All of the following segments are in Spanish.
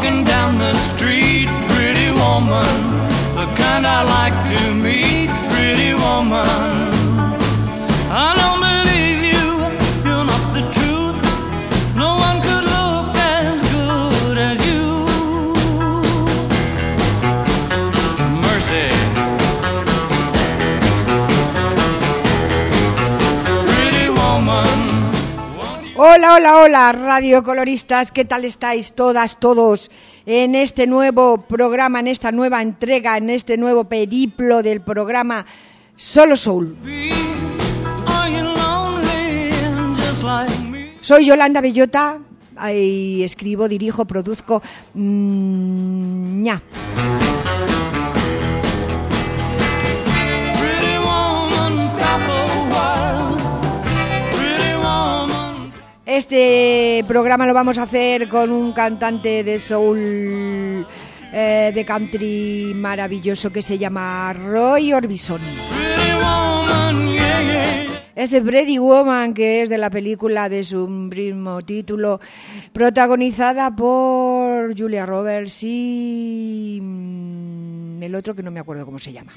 walking down the street, pretty woman, the kind I like to meet, pretty woman. I don't believe you, you're not the truth. No one could look as good as you. Mercy. Pretty woman. Hola, hola, hola, radiocoloristas, ¿qué tal estáis todas, todos? En este nuevo programa, en esta nueva entrega, en este nuevo periplo del programa Solo Soul. Soy Yolanda Bellota, y escribo, dirijo, produzco. Este programa lo vamos a hacer con un cantante de soul, de country maravilloso que se llama Roy Orbison. Es de Pretty Woman, que es de la película de su mismo título, protagonizada por Julia Roberts y el otro que no me acuerdo cómo se llama.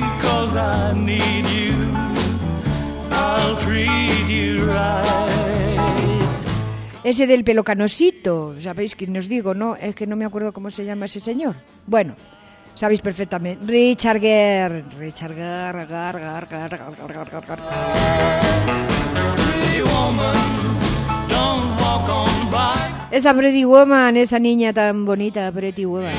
Ese del pelo canosito, ¿sabéis quién os digo? No, es que no me acuerdo cómo se llama ese señor. Bueno, sabéis perfectamente. Richard Gere. Esa Pretty Woman, esa niña tan bonita, Pretty Woman.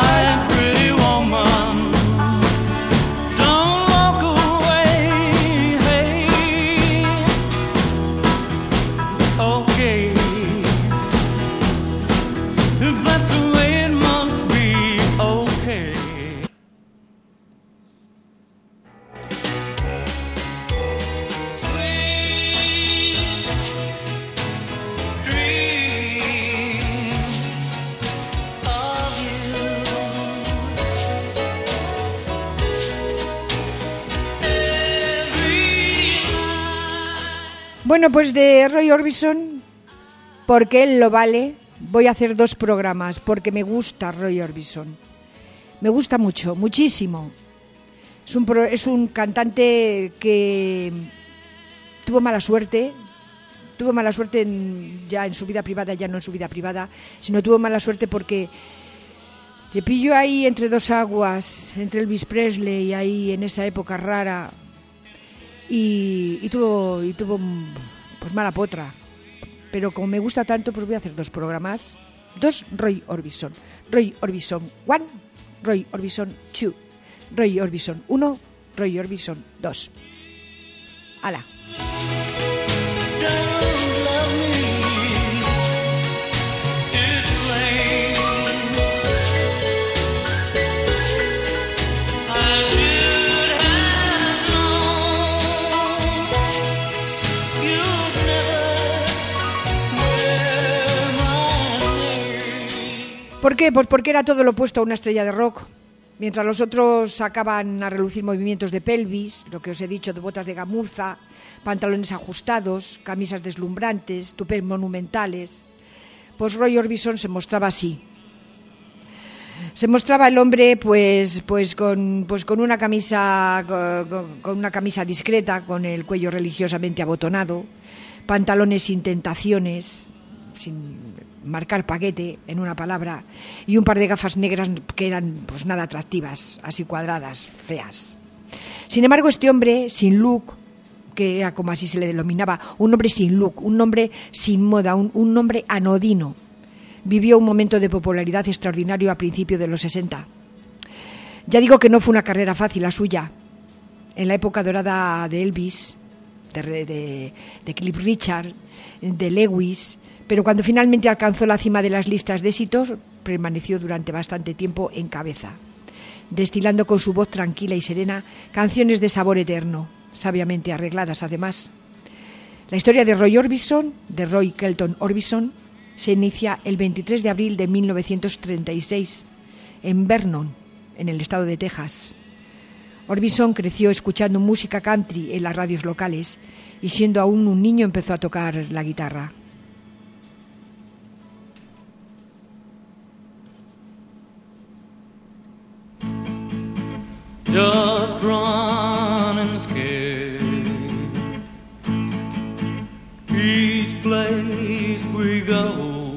Bueno, pues de Roy Orbison, porque él lo vale, voy a hacer 2 programas, porque me gusta Roy Orbison. Me gusta mucho, muchísimo. Es un cantante que tuvo mala suerte ya en su vida privada, ya no en su vida privada, sino tuvo mala suerte porque le pilló ahí entre 2 aguas, entre Elvis Presley y ahí en esa época rara. Y tuvo pues mala potra, pero como me gusta tanto, pues voy a hacer 2 programas, 2 Roy Orbison 1, Roy Orbison 2, Roy Orbison 1, Roy Orbison 2. ¡Hala! ¿Por qué? Pues porque era todo lo opuesto a una estrella de rock. Mientras los otros sacaban a relucir movimientos de pelvis, lo que os he dicho, de botas de gamuza, pantalones ajustados, camisas deslumbrantes, tupés monumentales, pues Roy Orbison se mostraba así. Se mostraba el hombre pues con una camisa con una camisa discreta, con el cuello religiosamente abotonado, pantalones sin tentaciones, sin marcar paquete, en una palabra, y un par de gafas negras que eran pues nada atractivas, así cuadradas, feas. Sin embargo, este hombre sin look, que era como así se le denominaba, un hombre sin look, un hombre sin moda, un hombre anodino, vivió un momento de popularidad extraordinario a principios de los 60. Ya digo que no fue una carrera fácil la suya. En la época dorada de Elvis, de Cliff Richard, de Lewis, pero cuando finalmente alcanzó la cima de las listas de éxitos, permaneció durante bastante tiempo en cabeza, destilando con su voz tranquila y serena canciones de sabor eterno, sabiamente arregladas además. La historia de Roy Orbison, de Roy Kelton Orbison, se inicia el 23 de abril de 1936 en Vernon, en el estado de Texas. Orbison creció escuchando música country en las radios locales y siendo aún un niño empezó a tocar la guitarra. just running scared. Each place we go,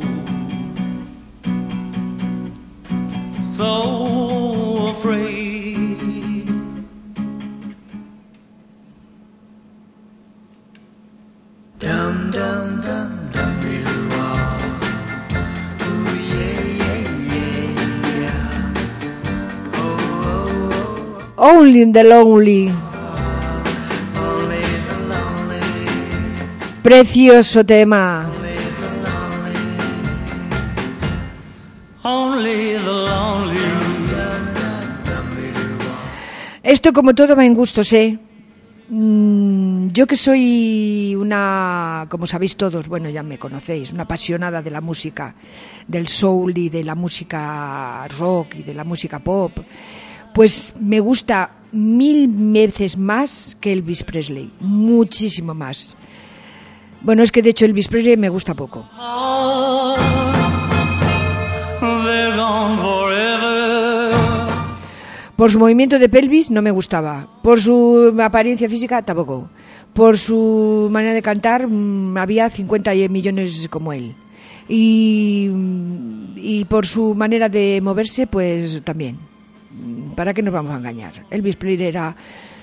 so afraid. Dum dum dum dum dum. Oh yeah yeah yeah. Oh, oh. Only in the Lonely. Precioso tema. Only the lonely. Esto, como todo, va en gustos, ¿eh? Yo que soy una, como sabéis todos, bueno, ya me conocéis, una apasionada de la música, del soul y de la música rock y de la música pop, pues me gusta 1000 veces más que Elvis Presley, muchísimo más. Bueno, es que de hecho Elvis Presley me gusta poco. Por su movimiento de pelvis no me gustaba, por su apariencia física tampoco, por su manera de cantar había 50 millones como él, y por su manera de moverse pues también. ¿Para qué nos vamos a engañar? Elvis Presley era...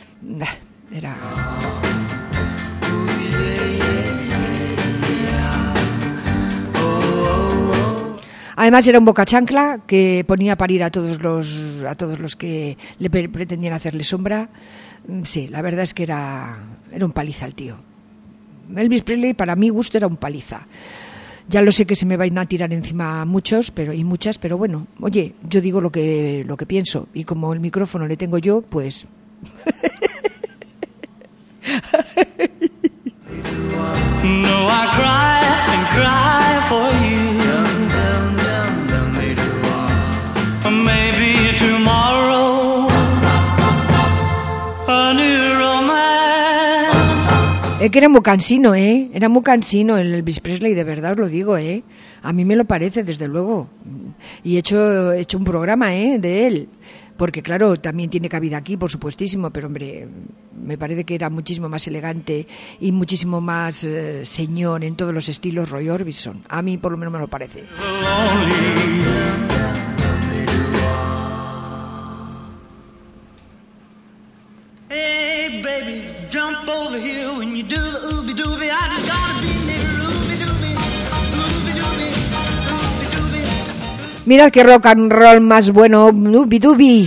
Además era un boca chancla que ponía a parir a todos los que le pretendían hacerle sombra. Sí, la verdad es que era un paliza el tío. Elvis Presley, para mi gusto, era un paliza. Ya lo sé que se me van a tirar encima muchos y muchas, pero bueno, oye, yo digo lo que pienso, y como el micrófono le tengo yo, pues... No, I cry and cry for you. Maybe tomorrow a new romance. Que era muy cansino, era muy cansino el Elvis Presley, de verdad os lo digo, a mí me lo parece, desde luego, y he hecho un programa, de él, porque claro, también tiene cabida aquí, por supuestísimo, pero hombre, me parece que era muchísimo más elegante y muchísimo más señor en todos los estilos Roy Orbison, a mí por lo menos me lo parece. Hey baby, jump over here when you do the ooby dooby. I just gotta be near ooby dooby, ooby dooby, ooby dooby. Mirad qué rock and roll más bueno, ooby dooby.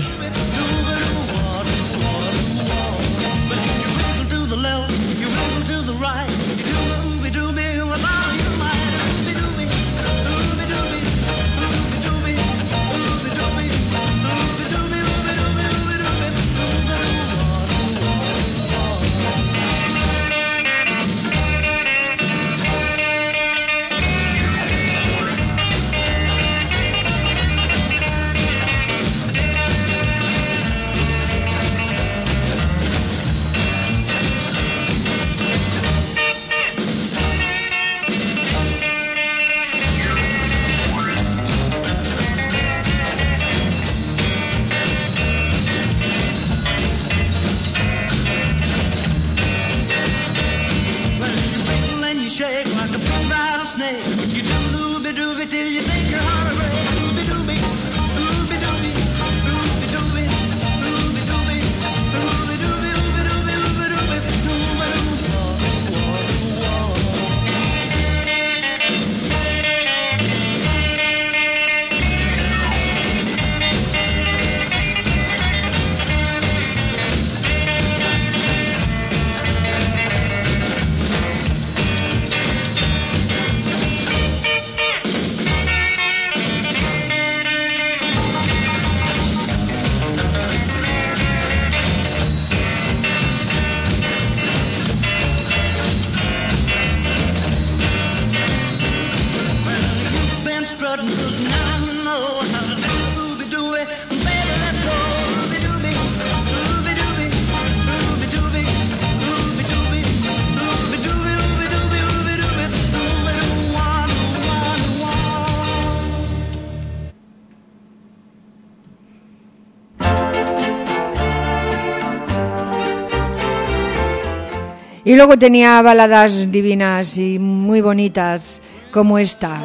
Y luego tenía baladas divinas y muy bonitas como esta.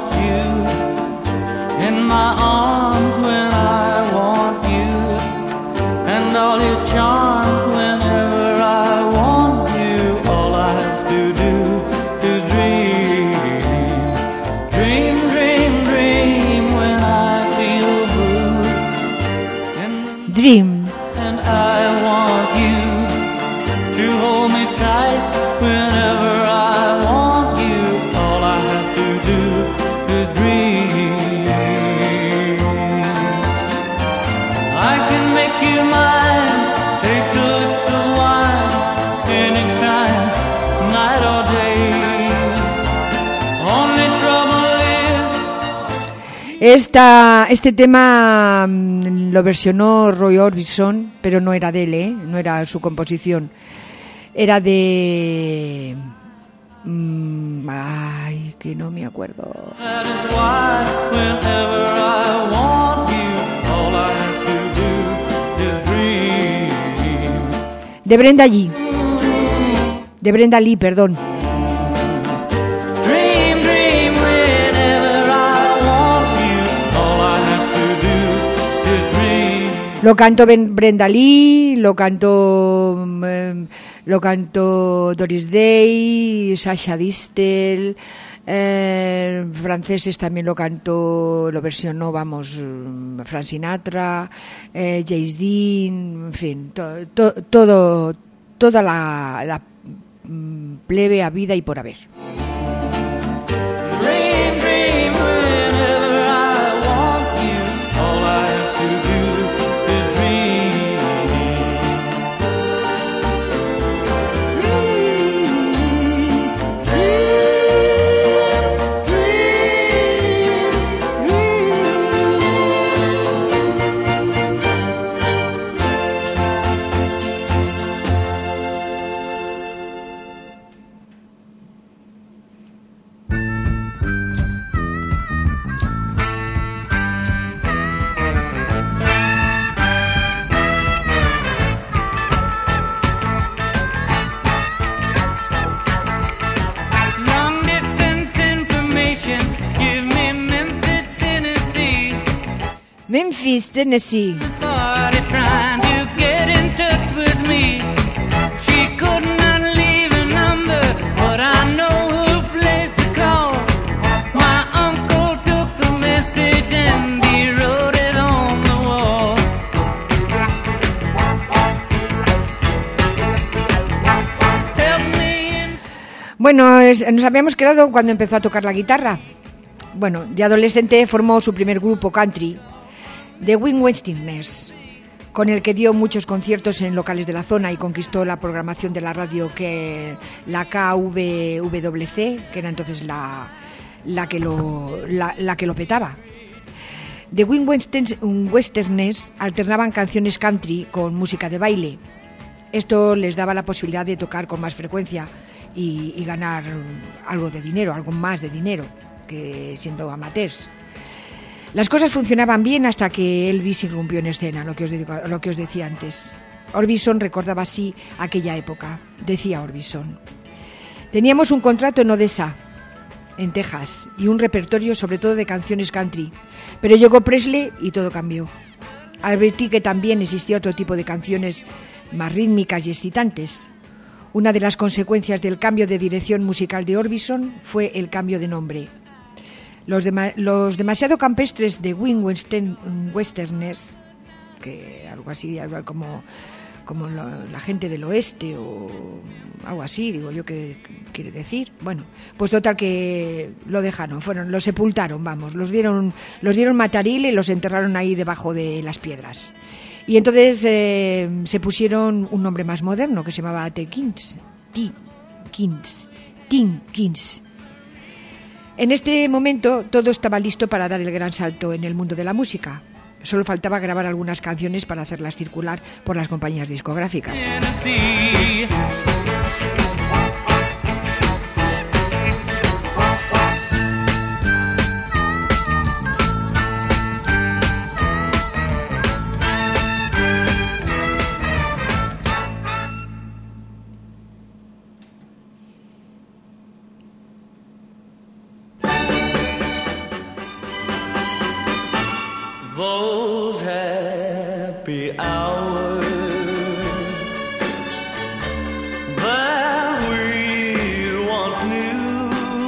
In my arms when I want you, and all your charms whenever I want you. All I have to do is dream, dream, dream, dream when I feel blue. Dream. And I want you to hold me tight whenever I want you. All I have to do is dream. I can make you mine, taste the lips of wine, anytime, night or day. Only trouble is. Este tema lo versionó Roy Orbison, pero no era de él, no era su composición. Era de... ay, que no me acuerdo. That is why whenever I want you, all I have to do is dream. De Brenda Lee. De Brenda Lee, perdón. Dream, dream whenever I want you, all I have to do is dream. Lo cantó Brenda Lee, lo cantó Doris Day, Sasha Distel, franceses también lo cantó, lo versionó, vamos, Frank Sinatra, James Dean, en fin, toda la plebe habida y por haber. Dream, dream whenever I want you, all I have to do is dream. Long distance information, give me Memphis, Tennessee. Memphis, Tennessee. Party trying to get in touch with me. She could not leave a number, but I know who place to call. My uncle took the message and he wrote it on the wall. Help me in. Bueno, nos habíamos quedado cuando empezó a tocar la guitarra. Bueno, de adolescente formó su primer grupo country, The Westerners, con el que dio muchos conciertos en locales de la zona y conquistó la programación de la radio, que la KVWC, que era entonces la que lo petaba. The Westerners alternaban canciones country con música de baile. Esto les daba la posibilidad de tocar con más frecuencia y ganar algo de dinero, algo más de dinero que siendo amateurs. Las cosas funcionaban bien hasta que Elvis irrumpió en escena, lo que os decía antes. Orbison recordaba así aquella época. Decía Orbison: teníamos un contrato en Odessa, en Texas, y un repertorio sobre todo de canciones country, pero llegó Presley y todo cambió. Advertí que también existía otro tipo de canciones más rítmicas y excitantes. Una de las consecuencias del cambio de dirección musical de Orbison fue el cambio de nombre. Los demasiado campestres de Westerners, que algo así, algo como la gente del oeste o algo así, digo yo, ¿qué quiere decir? Bueno, pues total que lo dejaron, lo sepultaron, vamos, los dieron mataril y los enterraron ahí debajo de las piedras. Y entonces se pusieron un nombre más moderno que se llamaba The Kings. En este momento todo estaba listo para dar el gran salto en el mundo de la música. Solo faltaba grabar algunas canciones para hacerlas circular por las compañías discográficas. Tennessee. those happy hours that we once knew.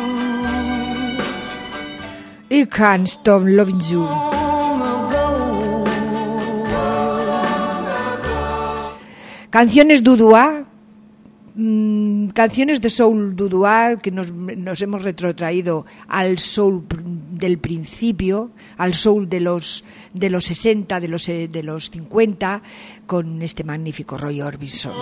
You Can't Stop Loving You. Canciones dudua, canciones de soul dudua que nos hemos retrotraído al soul del principio, al soul de los 60, de los 50, con este magnífico Roy Orbison.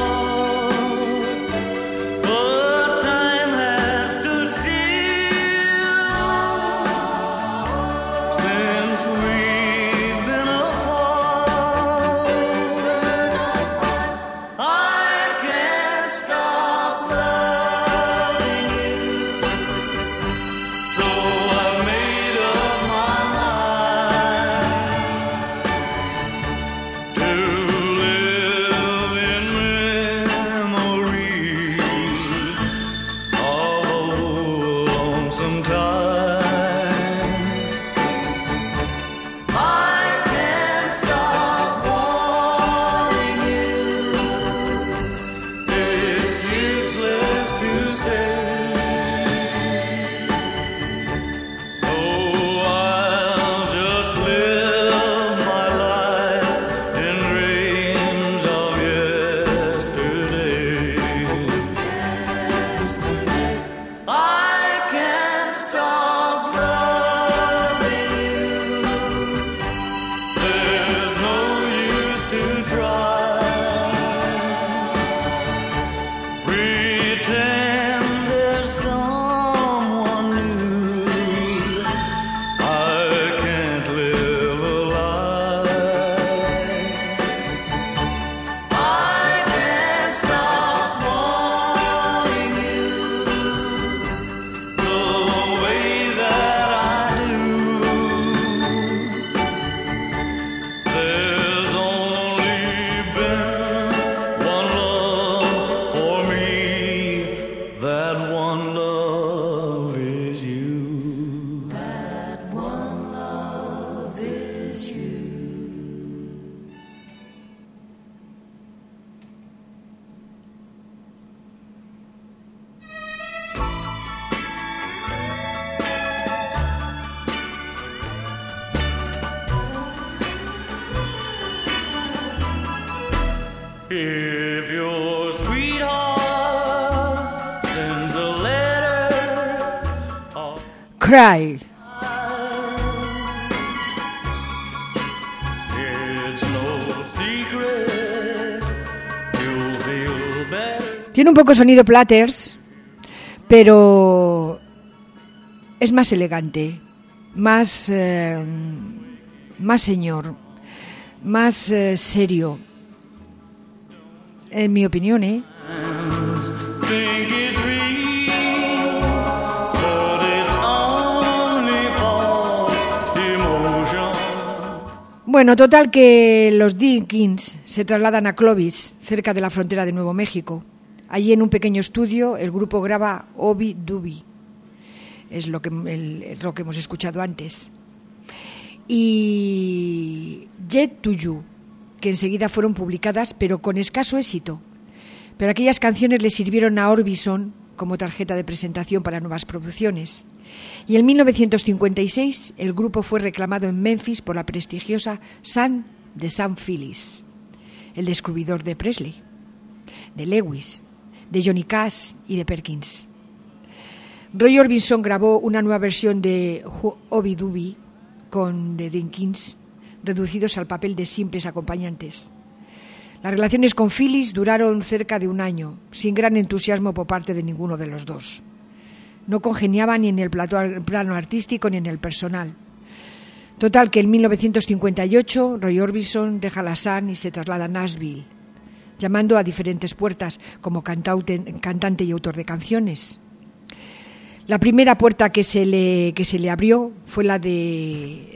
If your sweetheart sends a letter, Cry. It's no secret, you'll feel better. Tiene un poco sonido Platters, pero es más elegante, más señor, más serio. En mi opinión, Think it's real, but it's only false emotion. Bueno, total que los Dickens se trasladan a Clovis, cerca de la frontera de Nuevo México. Allí en un pequeño estudio el grupo graba Obi Doobie, es el rock que hemos escuchado antes, y Jet to You, que enseguida fueron publicadas, pero con escaso éxito. Pero aquellas canciones le sirvieron a Orbison como tarjeta de presentación para nuevas producciones. Y en 1956 el grupo fue reclamado en Memphis por la prestigiosa Sun de Sam Phillips, el descubridor de Presley, de Lewis, de Johnny Cash y de Perkins. Roy Orbison grabó una nueva versión de Obi Doobie con The Dickens, reducidos al papel de simples acompañantes. Las relaciones con Phillips duraron cerca de un año, sin gran entusiasmo por parte de ninguno de los dos. No congeniaban ni en el plano artístico ni en el personal. Total que en 1958 Roy Orbison deja la Sun y se traslada a Nashville, llamando a diferentes puertas como cantante y autor de canciones. La primera puerta que se le abrió fue la de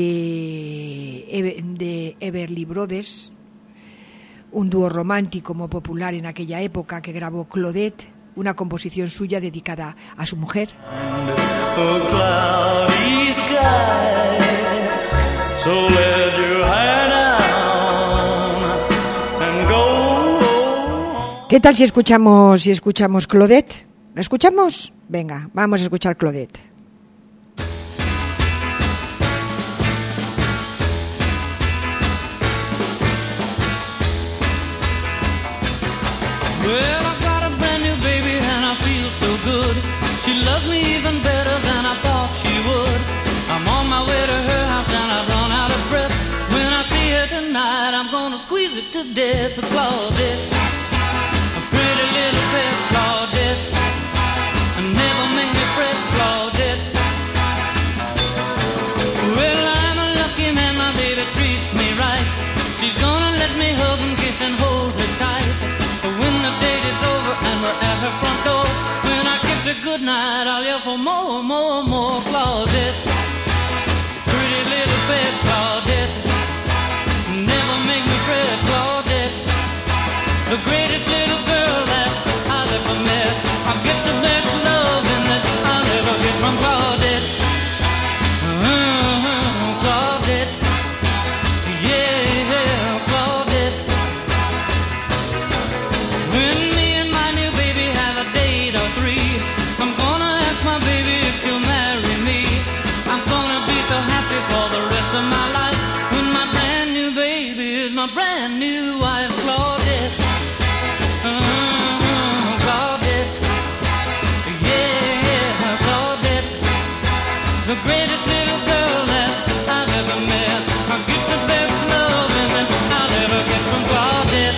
Everly Brothers, un dúo romántico muy popular en aquella época que grabó Claudette, una composición suya dedicada a su mujer. So let your hair down and go. ¿Qué tal si escuchamos Claudette? ¿La escuchamos? Venga, vamos a escuchar Claudette. Well, I got a brand new baby and I feel so good. She loves me even better than I thought she would. I'm on my way to her house and I've run out of breath. When I see her tonight, I'm gonna squeeze it to death. Claudette, a pretty little pet, Claudette. Never make me fret, Claudette. Well, I'm a lucky man, my baby treats me right. She's gonna let me hug and kiss and hold her tight. When the date is over and we're at her front door, when I kiss her goodnight, I'll yell for more, more, more. Claudette, pretty little pet, Claudette. Never make me fret, Claudette. The greatest little girl that I've ever met. I'll get the best loving that I'll ever get from Claudette. Claudette, yeah, Claudette. When me and my new baby have a date or three, I'm gonna ask my baby if she'll marry me. I'm gonna be so happy for the rest of my life when my brand new baby is my brand new wife, Claudette. Claudette, yeah, Claudette, the greatest little girl that I've ever met. I'll get the best loving that I'll ever get from Claudette.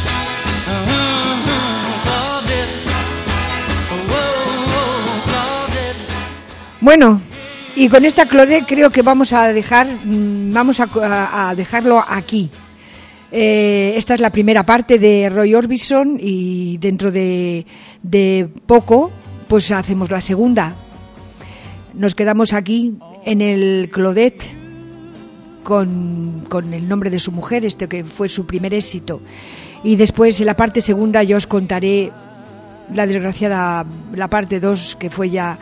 Claudette, whoa, Claudette. Bueno, y con esta Claudette creo que vamos a dejarlo aquí. Esta es la primera parte de Roy Orbison y dentro de poco pues hacemos la segunda. Nos quedamos aquí en el Claudette con el nombre de su mujer, que fue su primer éxito. Y después en la parte segunda yo os contaré la desgraciada, la parte 2, que fue ya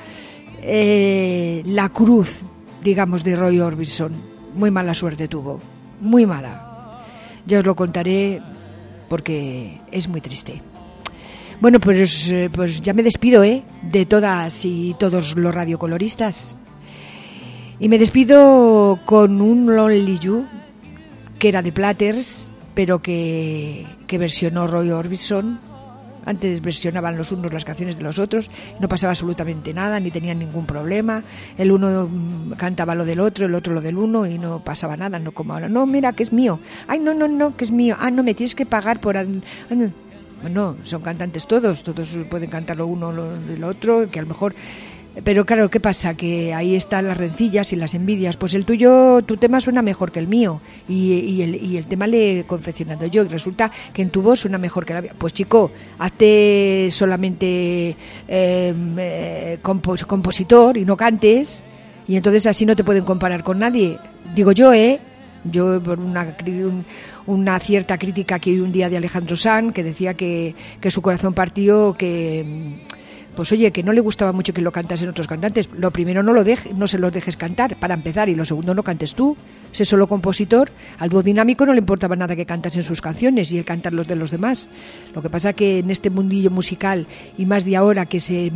la cruz, digamos, de Roy Orbison. Muy mala suerte tuvo, muy mala. Ya os lo contaré porque es muy triste. Bueno, pues ya me despido de todas y todos los radiocoloristas. Y me despido con un Lonely You, que era de Platters, pero que versionó Roy Orbison. Antes versionaban los unos las canciones de los otros, no pasaba absolutamente nada, ni tenían ningún problema. El uno cantaba lo del otro, el otro lo del uno, y no pasaba nada, no como ahora. No, mira, que es mío. Ay, no, que es mío. Ah, no, me tienes que pagar por... Bueno, son cantantes todos pueden cantar lo uno lo del otro, que a lo mejor... Pero claro, ¿qué pasa? Que ahí están las rencillas y las envidias. Pues tu tema suena mejor que el mío y el tema le he confeccionado yo y resulta que en tu voz suena mejor que la mía. Pues chico, hazte solamente compositor y no cantes, y entonces así no te pueden comparar con nadie. Digo yo, Yo, por una cierta crítica que oí un día de Alejandro Sanz, que decía que su corazón partió, que... Pues oye, que no le gustaba mucho que lo cantasen otros cantantes. Lo primero, no se los dejes cantar, para empezar, y lo segundo, no cantes tú. Sé solo compositor. Al dúo dinámico no le importaba nada que cantasen sus canciones y el cantar los de los demás. Lo que pasa que en este mundillo musical, y más de ahora que se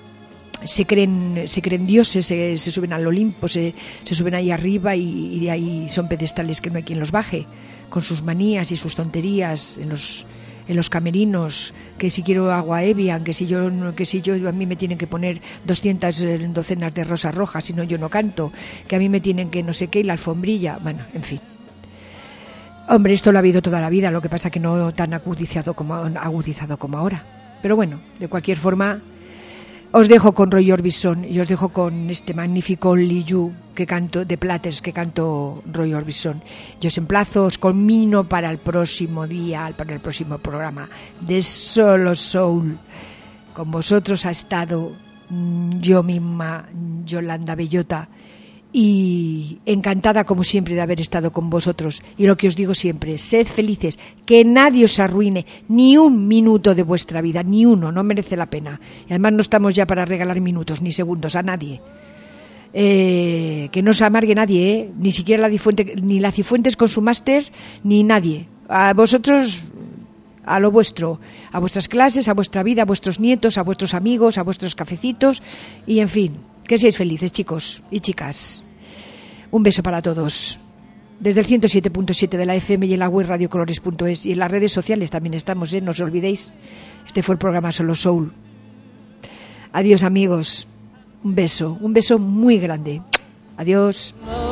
creen dioses, se suben al Olimpo, se suben ahí arriba y de ahí son pedestales que no hay quien los baje, con sus manías y sus tonterías en los camerinos, que si quiero agua Evian, que si yo a mí me tienen que poner 200 docenas de rosas rojas, si no yo no canto, que a mí me tienen que no sé qué, y la alfombrilla, bueno, en fin. Hombre, esto lo ha habido toda la vida, lo que pasa que no tan agudizado como ahora. Pero bueno, de cualquier forma, os dejo con Roy Orbison y os dejo con este magnífico Only You que canto de Platters, que canto Roy Orbison. Yo os emplazo, os conmino para el próximo día, para el próximo programa de Solo Soul. Con vosotros ha estado yo misma, Yolanda Bellota, y encantada como siempre de haber estado con vosotros. Y lo que os digo siempre, sed felices, que nadie os arruine ni un minuto de vuestra vida, ni uno, no merece la pena. Y además no estamos ya para regalar minutos ni segundos a nadie. Que no se amargue nadie, ni siquiera ni la Cifuentes con su máster, ni nadie. A vosotros, a lo vuestro, a vuestras clases, a vuestra vida, a vuestros nietos, a vuestros amigos, a vuestros cafecitos y en fin, que seáis felices, chicos y chicas. Un beso para todos. Desde el 107.7 de la FM y en la web radiocolores.es y en las redes sociales también estamos, no os olvidéis. Este fue el programa Solo Soul. Adiós, amigos. Un beso muy grande. Adiós.